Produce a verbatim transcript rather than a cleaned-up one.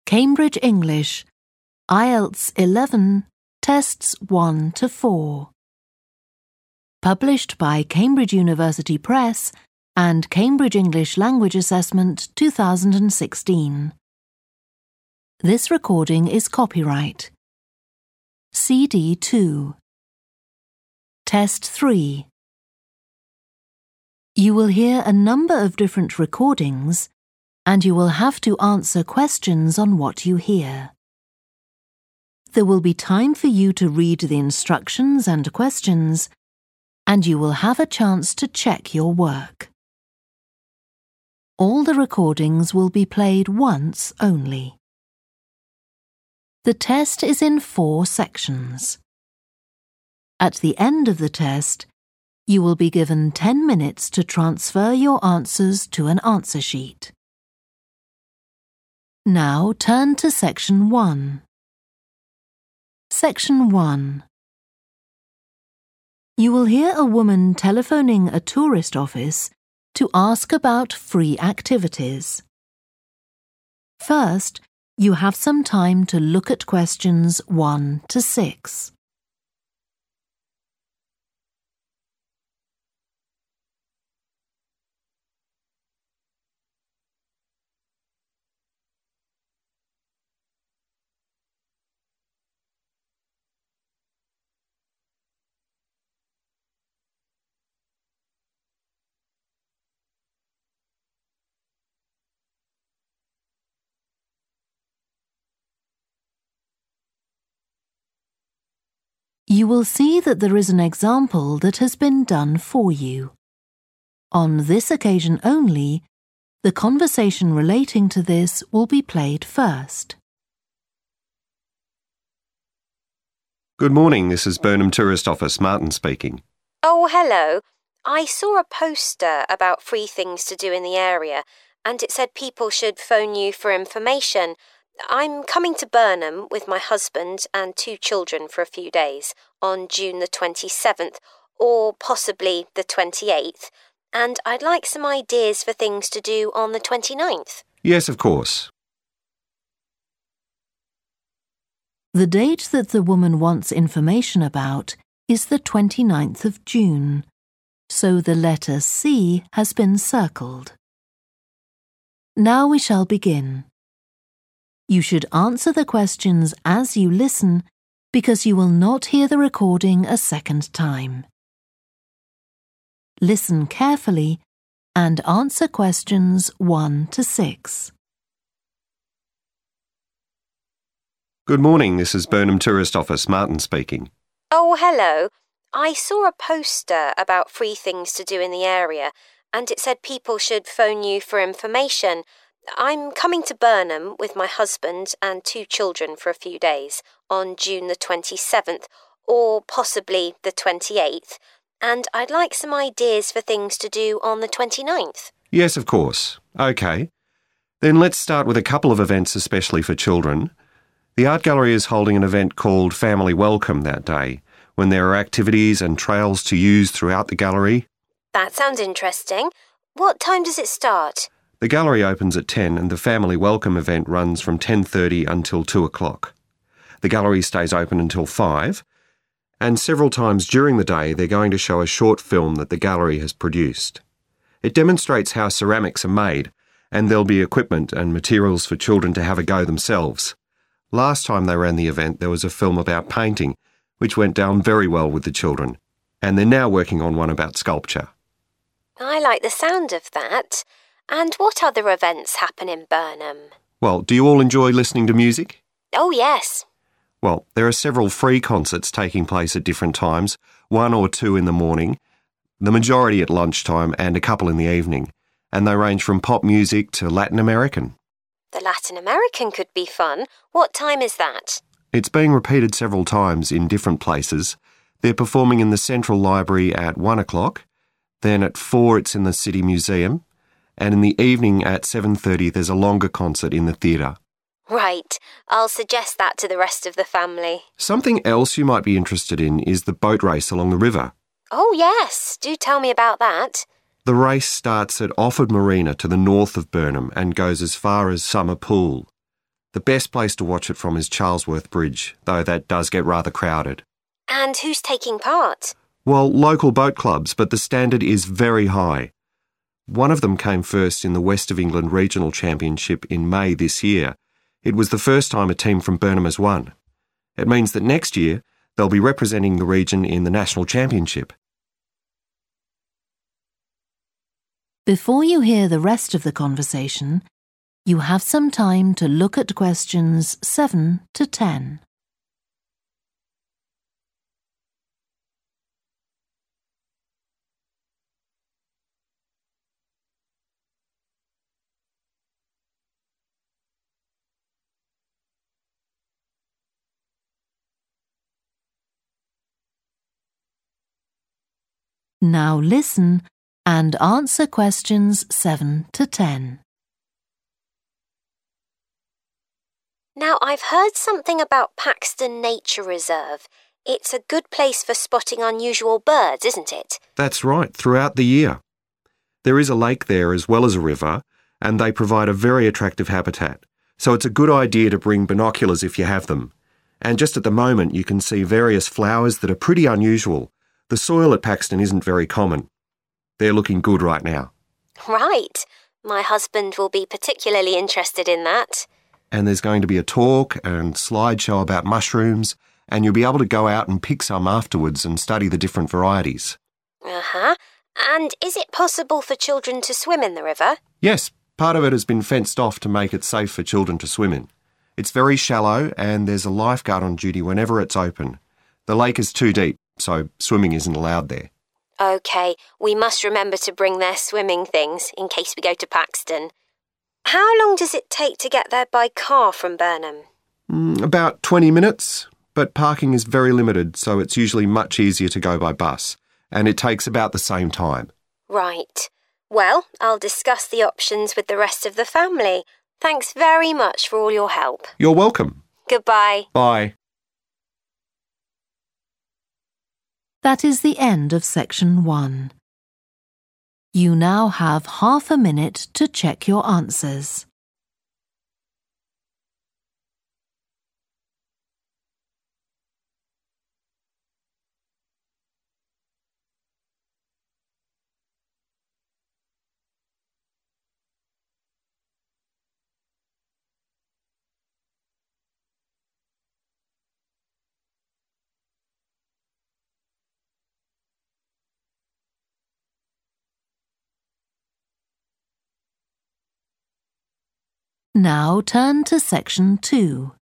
Cambridge English, I E L T S eleven, Tests one to four. Published by Cambridge University Press and Cambridge English Language Assessment two thousand sixteen. This recording is copyright. C D two. Test three. You will hear a number of different recordings, and you will have to answer questions on what you hear. There will be time for you to read the instructions and questions, and you will have a chance to check your work. All the recordings will be played once only. The test is in four sections. At the end of the test, you will be given ten minutes to transfer your answers to an answer sheet. Now turn to Section one. Section one. You will hear a woman telephoning a tourist office to ask about free activities. First, you have some time to look at questions one to six. You will see that there is an example that has been done for you. On this occasion only, the conversation relating to this will be played first. Good morning, this is Burnham Tourist Office, Martin speaking. Oh, hello. I saw a poster about free things to do in the area, and it said people should phone you for information. I'm coming to Burnham with my husband and two children for a few days on June the twenty-seventh or possibly the twenty-eighth, and I'd like some ideas for things to do on the twenty-ninth. Yes, of course. The date that the woman wants information about is the twenty-ninth of June, so the letter C has been circled. Now we shall begin. You should answer the questions as you listen because you will not hear the recording a second time. Listen carefully and answer questions one to six. Good morning, this is Burnham Tourist Office, Martin speaking. Oh, hello. I saw a poster about free things to do in the area, and it said people should phone you for information. I'm coming to Burnham with my husband and two children for a few days on June the twenty-seventh or possibly the twenty-eighth, and I'd like some ideas for things to do on the twenty-ninth. Yes, of course. OK. Then let's start with a couple of events especially for children. The Art Gallery is holding an event called Family Welcome that day, when there are activities and trails to use throughout the gallery. That sounds interesting. What time does it start? The gallery opens at ten and the Family Welcome event runs from ten thirty until two o'clock. The gallery stays open until five, and several times during the day they're going to show a short film that the gallery has produced. It demonstrates how ceramics are made, and there'll be equipment and materials for children to have a go themselves. Last time they ran the event there was a film about painting, which went down very well with the children, and they're now working on one about sculpture. I like the sound of that. And what other events happen in Burnham? Well, do you all enjoy listening to music? Oh, yes. Well, there are several free concerts taking place at different times, one or two in the morning, the majority at lunchtime and a couple in the evening, and they range from pop music to Latin American. The Latin American could be fun. What time is that? It's being repeated several times in different places. They're performing in the Central Library at one o'clock, then at four it's in the City Museum, and in the evening at seven thirty there's a longer concert in the theatre. Right. I'll suggest that to the rest of the family. Something else you might be interested in is the boat race along the river. Oh, yes. Do tell me about that. The race starts at Offord Marina to the north of Burnham and goes as far as Summer Pool. The best place to watch it from is Charlesworth Bridge, though that does get rather crowded. And who's taking part? Well, local boat clubs, but the standard is very high. One of them came first in the West of England Regional Championship in May this year. It was the first time a team from Burnham has won. It means that next year they'll be representing the region in the National Championship. Before you hear the rest of the conversation, you have some time to look at questions seven to ten. Now listen and answer questions seven to ten. Now, I've heard something about Paxton Nature Reserve. It's a good place for spotting unusual birds, isn't it? That's right, throughout the year. There is a lake there as well as a river, and they provide a very attractive habitat. So it's a good idea to bring binoculars if you have them. And just at the moment you can see various flowers that are pretty unusual. The soil at Paxton isn't very common. They're looking good right now. Right. My husband will be particularly interested in that. And there's going to be a talk and slideshow about mushrooms, and you'll be able to go out and pick some afterwards and study the different varieties. Uh-huh. And is it possible for children to swim in the river? Yes, part of it has been fenced off to make it safe for children to swim in. It's very shallow and there's a lifeguard on duty whenever it's open. The lake is too deep, so swimming isn't allowed there. OK, we must remember to bring their swimming things in case we go to Paxton. How long does it take to get there by car from Burnham? Mm, about twenty minutes, but parking is very limited, so it's usually much easier to go by bus, and it takes about the same time. Right. Well, I'll discuss the options with the rest of the family. Thanks very much for all your help. You're welcome. Goodbye. Bye. That is the end of section one. You now have half a minute to check your answers. Now turn to section two.